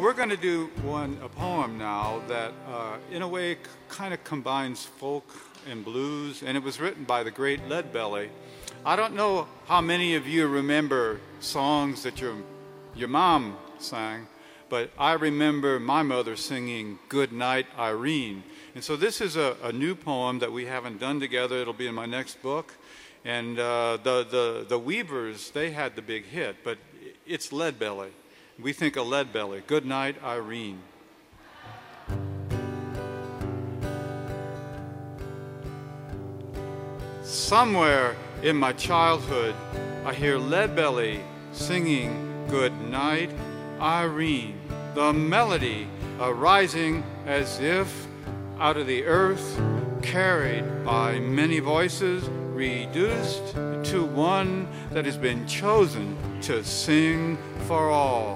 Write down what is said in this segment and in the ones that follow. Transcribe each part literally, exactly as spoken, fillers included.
we're going to do one a poem now that, uh, in a way, c- kind of combines folk and blues, and it was written by the great Leadbelly. I don't know how many of you remember songs that your your mom sang, but I remember my mother singing "Good Night, Irene." And so this is a, a new poem that we haven't done together. It'll be in my next book. And uh, the, the, the Weavers, they had the big hit, but it's Leadbelly. We think of Leadbelly. Good Night, Irene. Somewhere in my childhood, I hear Leadbelly singing Good Night, Irene. The melody arising as if out of the earth, carried by many voices, reduced to one that has been chosen to sing for all.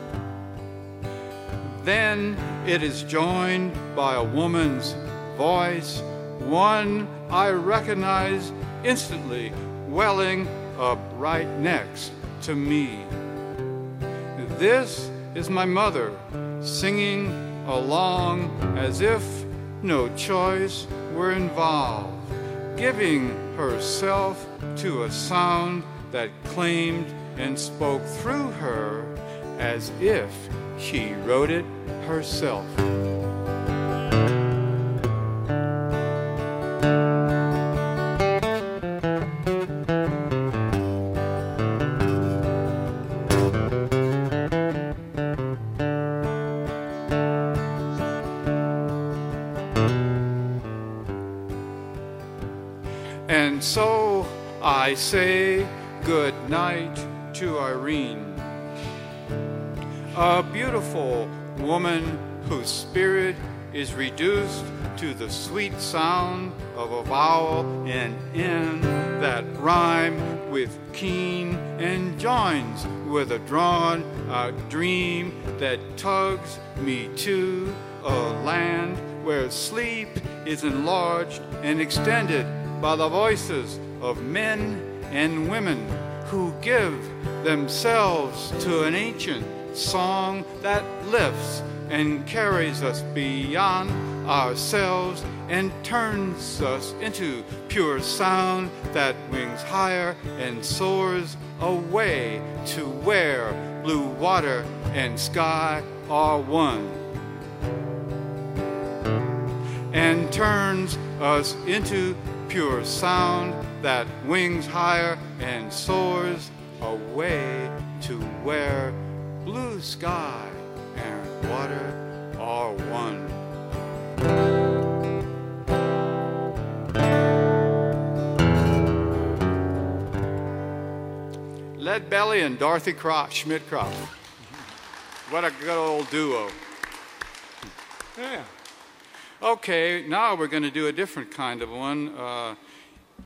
Then it is joined by a woman's voice, one I recognize instantly, welling up right next to me. This is my mother singing along as if no choice were involved, giving herself to a sound that claimed and spoke through her as if she wrote it herself. And so I say good night to Irene, a beautiful woman whose spirit is reduced to the sweet sound of a vowel and N that rhyme with keen and joins with a drawn out dream that tugs me to a land where sleep is enlarged and extended by the voices of men and women who give themselves to an ancient song that lifts and carries us beyond ourselves and turns us into pure sound that wings higher and soars away to where blue water and sky are one, and turns us into pure sound that wings higher and soars away to where blue sky and water are one. Leadbelly and Dorothy Cro- Schmidt-Croft. What a good old duo. Yeah. Okay, now we're going to do a different kind of one. Uh,